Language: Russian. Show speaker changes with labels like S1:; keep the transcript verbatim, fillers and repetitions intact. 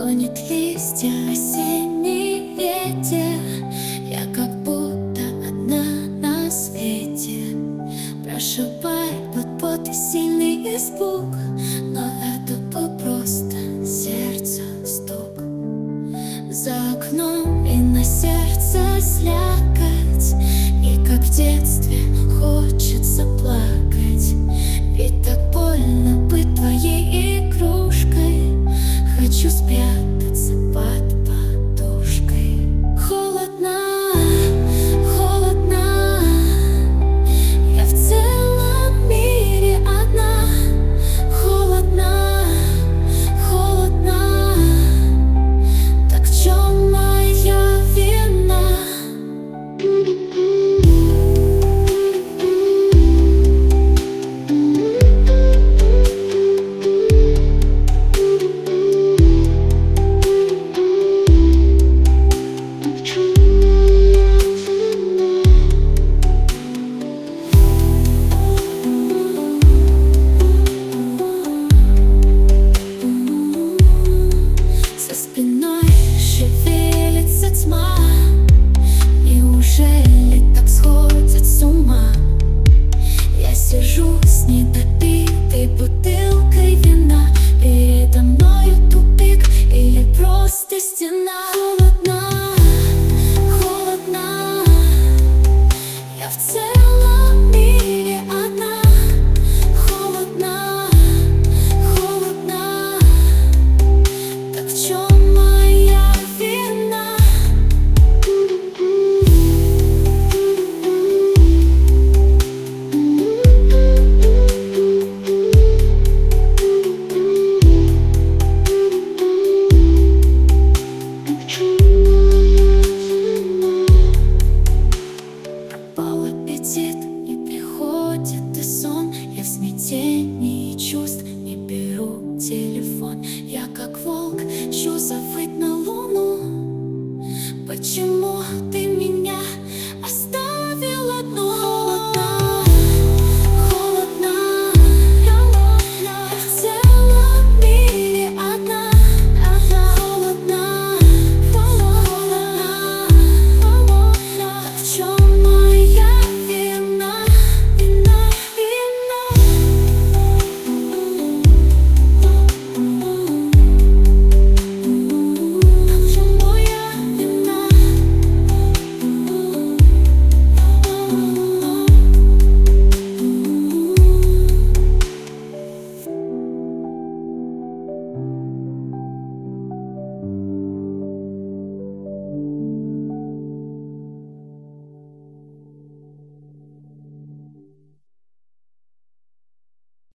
S1: Клонит листья осенний ветер. Я как будто одна на свете. Прошибает под пот и сильный испуг, но это был просто сердца стук. За окном и на сердце слякоть, и как в детстве хочется плакать. Ведь так больно быть твоей игрушкой. Хочу спрятаться под подушкой. Холодно, холодно. Я в целом мире одна. Холодно, холодно. Так в чем моя вина? За спиной шевелится тьма. Неужели так сходят с ума? Я сижу с недопитой бутылкой вина. Передо мною тупик или просто стена. Холодно, холодно. Я в целом мире одна. Холодно, холодно. Так в чем моя вина? Пропал аппетит.